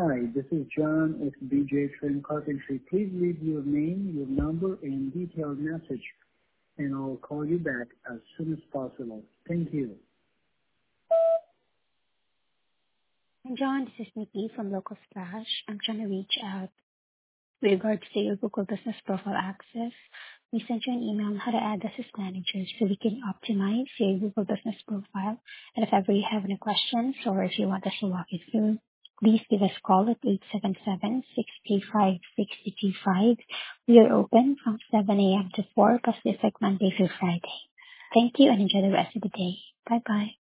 Hi, this is John with BJ Trim Carpentry. Please leave your name, your number, and detailed message, and I'll call you back as soon as possible. Thank you. Hi, John, this is Nikki from Local Splash. I'm trying to reach out with regards to your Google Business Profile access. We sent you an email on how to add us as managers so we can optimize your Google Business Profile. And if ever you have any questions or if you want us to walk you through, please give us a call at 877-635-6225. We are open from 7 a.m. to 4 Pacific, Monday through Friday. Thank you and enjoy the rest of the day. Bye-bye.